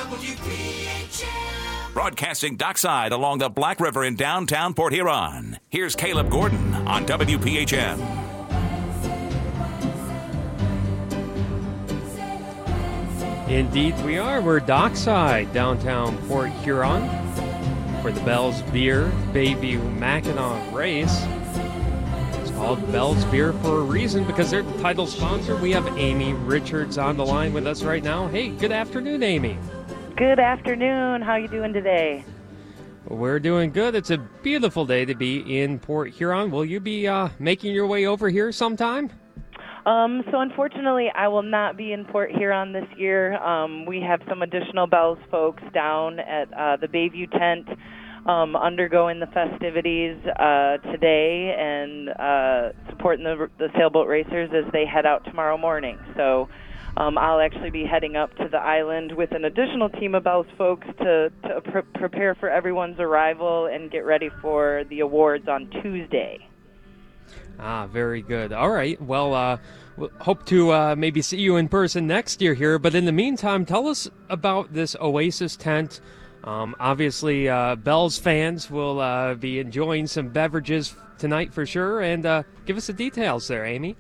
Broadcasting dockside along the Black River in downtown Port Huron. Here's Caleb Gordon on WPHM. Indeed we are. We're dockside, downtown Port Huron, for the Bell's Beer Bayview Mackinac race. It's called Bell's Beer for a reason because they're the title sponsor. We have Amy Richards on the line with us right now. Hey, good afternoon, Amy. Good afternoon. How you doing today? We're doing good. It's a beautiful day to be in Port Huron. Will you be making your way over here sometime? So unfortunately, I will not be in Port Huron this year. We have some additional Bell's folks down at the Bayview tent undergoing the festivities today and supporting the sailboat racers as they head out tomorrow morning. So I'll actually be heading up to the island with an additional team of Bell's folks to prepare for everyone's arrival and get ready for the awards on Tuesday. Ah, very good. All right. Well, we'll hope to maybe see you in person next year here. But in the meantime, tell us about this Oasis tent. Obviously, Bell's fans will be enjoying some beverages tonight for sure. And give us the details there, Amy.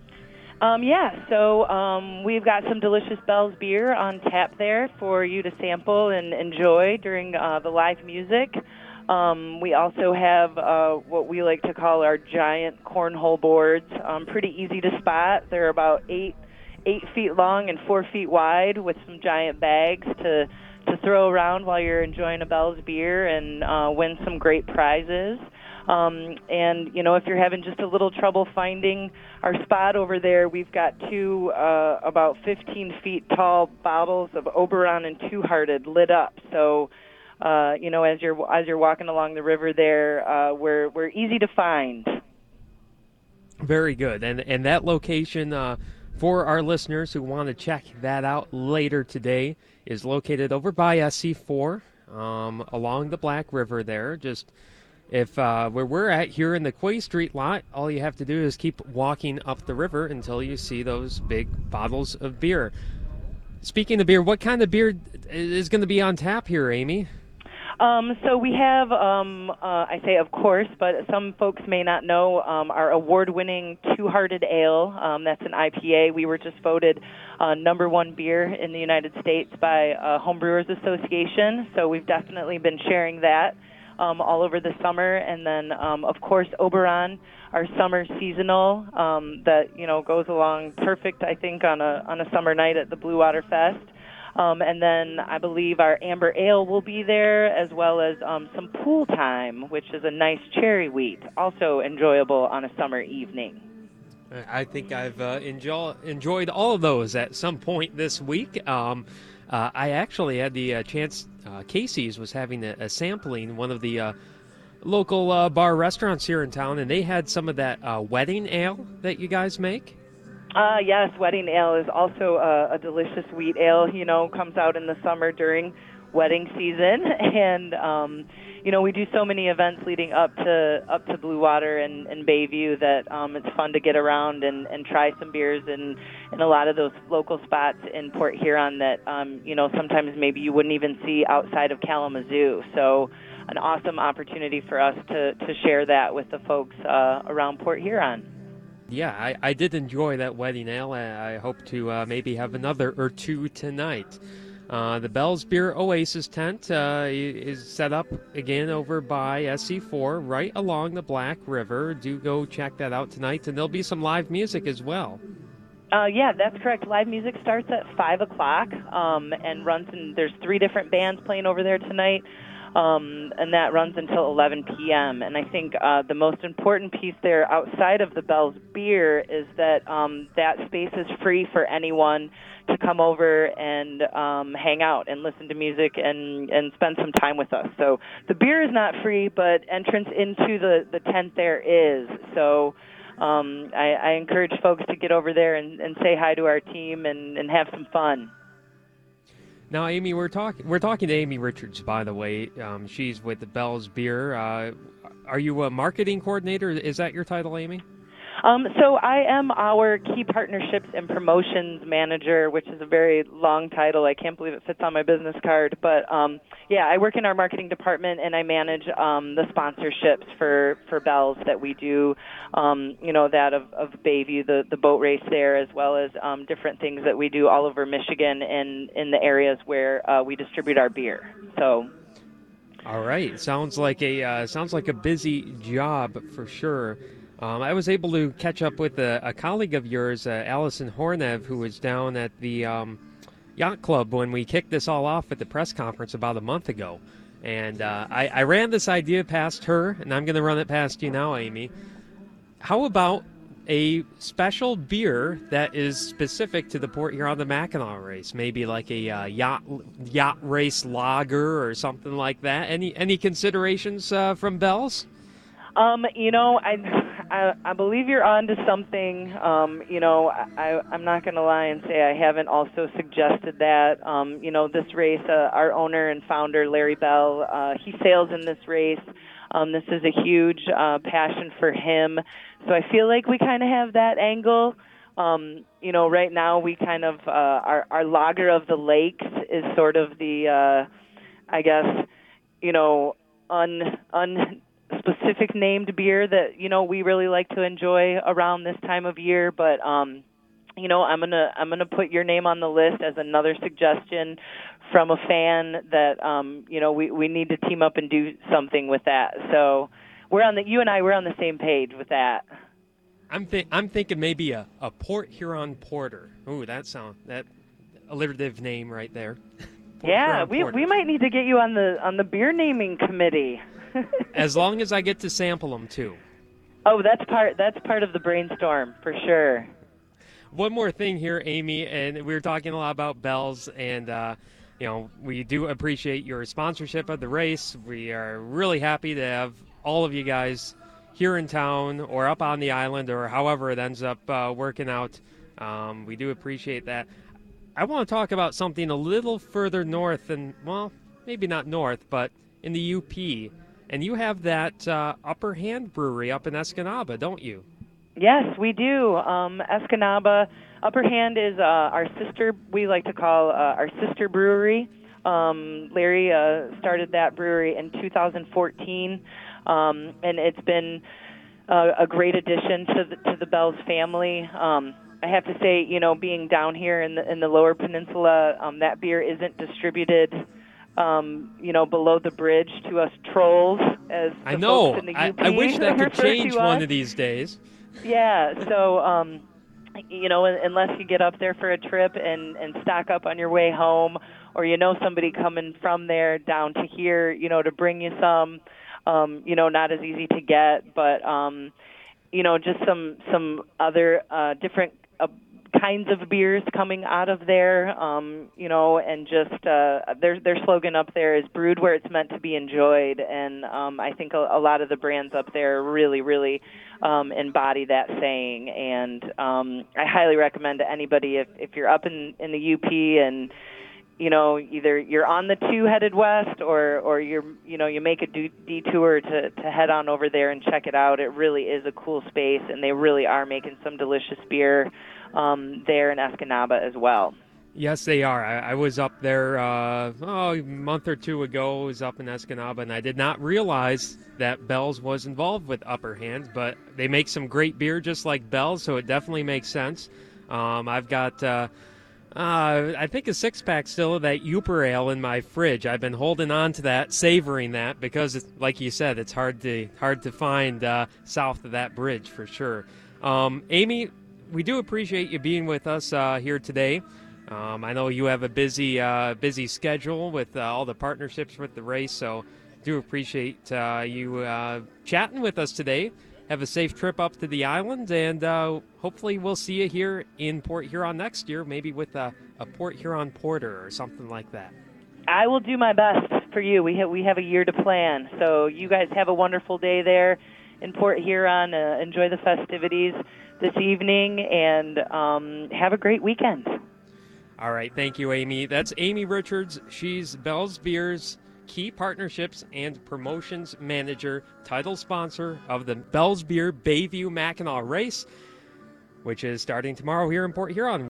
So we've got some delicious Bell's beer on tap there for you to sample and enjoy during the live music. We also have what we like to call our giant cornhole boards. Pretty easy to spot. They're about 8 feet long and 4 feet wide with some giant bags to throw around while you're enjoying a Bell's beer and win some great prizes. And, you know, if you're having just a little trouble finding our spot over there, we've got two about 15 feet tall bottles of Oberon and Two Hearted lit up. So, you know, as you're walking along the river there, we're easy to find. Very good. And that location, for our listeners who want to check that out later today, is located over by SC4 along the Black River there. Just if where we're at here in the Quay Street lot, all you have to do is keep walking up the river until you see those big bottles of beer. Speaking of beer, what kind of beer is going to be on tap here, Amy? So we have, I say of course, but some folks may not know, our award-winning Two-Hearted Ale. That's an IPA. We were just voted #1 beer in the United States by Homebrewers Association, so we've definitely been sharing that all over the summer. And then, of course, Oberon, our summer seasonal, that, you know, goes along perfect, I think, on a summer night at the Blue Water Fest. And then I believe our Amber Ale will be there, as well as some Pool Time, which is a nice cherry wheat, also enjoyable on a summer evening. I think I've enjoyed all of those at some point this week. I actually had the chance, Casey's was having a sampling, one of the local bar restaurants here in town, and they had some of that wedding ale that you guys make. Yes, wedding ale is also a delicious wheat ale, you know, comes out in the summer during wedding season. And, you know, we do so many events leading up to Blue Water and Bayview that it's fun to get around and try some beers in a lot of those local spots in Port Huron that, you know, sometimes maybe you wouldn't even see outside of Kalamazoo. So an awesome opportunity for us to share that with the folks around Port Huron. Yeah, I did enjoy that wedding ale. I hope to maybe have another or two tonight. The Bell's Beer Oasis tent is set up again over by SC4, right along the Black River. Do go check that out tonight, and there'll be some live music as well. Yeah, that's correct. Live music starts at 5 o'clock and runs, and there's 3 different bands playing over there tonight. And that runs until 11 p.m. And I think the most important piece there outside of the Bell's Beer is that that space is free for anyone to come over and hang out and listen to music and spend some time with us. So the beer is not free, but entrance into the tent there is. So I encourage folks to get over there and say hi to our team and have some fun. Now, Amy, we're talking to Amy Richards, by the way. She's with the Bell's Beer. Are you a marketing coordinator? Is that your title, Amy? So I am our Key Partnerships and Promotions Manager, which is a very long title. I can't believe it fits on my business card. But, yeah, I work in our marketing department, and I manage the sponsorships for Bell's that we do, that of Bayview, the boat race there, as well as different things that we do all over Michigan and in the areas where we distribute our beer. So. All right. Sounds like a busy job for sure. I was able to catch up with a colleague of yours, Allison Hornev, who was down at the yacht club when we kicked this all off at the press conference about a month ago. And I ran this idea past her, and I'm going to run it past you now, Amy. How about a special beer that is specific to the Port Huron the Mackinac race, maybe like a yacht race lager or something like that? Any considerations from Bell's? I believe you're on to something. I'm not going to lie and say I haven't also suggested that. This race, our owner and founder, Larry Bell, he sails in this race. This is a huge passion for him. So I feel like we kind of have that angle. Right now we kind of, our lager of the lakes is sort of the, unspecific named beer that, we really like to enjoy around this time of year. But, I'm gonna put your name on the list as another suggestion from a fan that we need to team up and do something with that. So you and I we're on the same page with that. I'm thinking maybe a Port Huron Porter. Ooh, that alliterative name right there. Yeah, we might need to get you on the beer naming committee. As long as I get to sample them too. Oh, that's part of the brainstorm for sure. One more thing here, Amy, and we were talking a lot about Bell's, and we do appreciate your sponsorship of the race. We are really happy to have all of you guys here in town or up on the island or however it ends up working out. We do appreciate that. I want to talk about something a little further north, and well, maybe not north, but in the UP. And you have that Upper Hand Brewery up in Escanaba, don't you? Yes, we do. Escanaba, Upper Hand is our sister, we like to call our sister brewery. Larry started that brewery in 2014, and it's been a great addition to the Bell's family. I have to say, being down here in the Lower Peninsula, that beer isn't distributed below the bridge to us trolls, as the I know. folks in the UP I wish that could change one us. of these days. Yeah, so unless you get up there for a trip and stock up on your way home, or somebody coming from there down to here, to bring you some, not as easy to get, but just some other different kinds of beers coming out of there, and just their slogan up there is brewed where it's meant to be enjoyed, and I think a lot of the brands up there really, really embody that saying, and I highly recommend to anybody if you're up in the UP and either you're on the 2 headed west or you make a detour to head on over there and check it out. It really is a cool space, and they really are making some delicious beer there in Escanaba as well. Yes, they are. I was up there a month or two ago. I was up in Escanaba, and I did not realize that Bell's was involved with Upper Hand, but they make some great beer just like Bell's, so it definitely makes sense. I've got, I think, a 6-pack still of that Uper Ale in my fridge. I've been holding on to that, savoring that, because, like you said, it's hard to find south of that bridge for sure. Amy, we do appreciate you being with us here today. I know you have a busy schedule with all the partnerships with the race, so do appreciate you chatting with us today. Have a safe trip up to the island, and hopefully we'll see you here in Port Huron next year, maybe with a Port Huron Porter or something like that. I will do my best for you. We have a year to plan, so you guys have a wonderful day there in Port Huron. Enjoy the festivities this evening, and have a great weekend. All right, thank you, Amy. That's Amy Richards. She's Bell's Beer's Key Partnerships and Promotions Manager, title sponsor of the Bell's Beer Bayview Mackinac Race, which is starting tomorrow here in Port Huron.